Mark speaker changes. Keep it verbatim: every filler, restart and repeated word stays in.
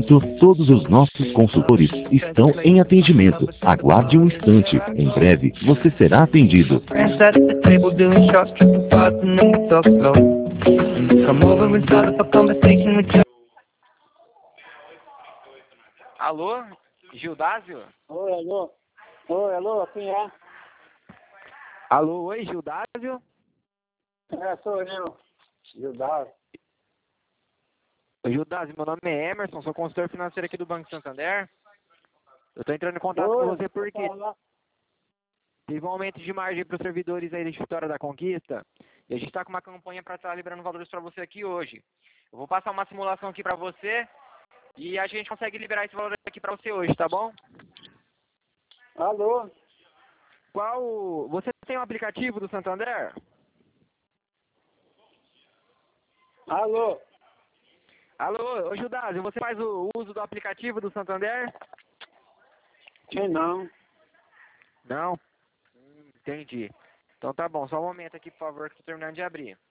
Speaker 1: momento, todos os nossos consultores estão em atendimento. Aguarde um instante. Em breve, você será atendido.
Speaker 2: Alô, Gildásio?
Speaker 3: Oi, alô? Oi, alô, quem é?
Speaker 2: Alô, oi, Gildásio?
Speaker 3: É, sou eu, Gildásio.
Speaker 2: Gildásio, meu nome é Emerson, sou consultor financeiro aqui do Banco Santander. Eu tô entrando em contato
Speaker 3: Oi,
Speaker 2: com você porque
Speaker 3: fala.
Speaker 2: teve um aumento de margem para os servidores aí da Escritório da Conquista e a gente está com uma campanha para estar liberando valores para você aqui hoje. Eu vou passar uma simulação aqui para você e a gente consegue liberar esse valor aqui para você hoje, tá bom?
Speaker 3: Alô?
Speaker 2: Qual... Você tem um aplicativo do Santander?
Speaker 3: Alô?
Speaker 2: Alô, ô Gildásio, você faz o uso do aplicativo do Santander?
Speaker 3: Quem não?
Speaker 2: Não? Hum, entendi. Então tá bom, só um momento aqui, por favor, que eu tô terminando de abrir.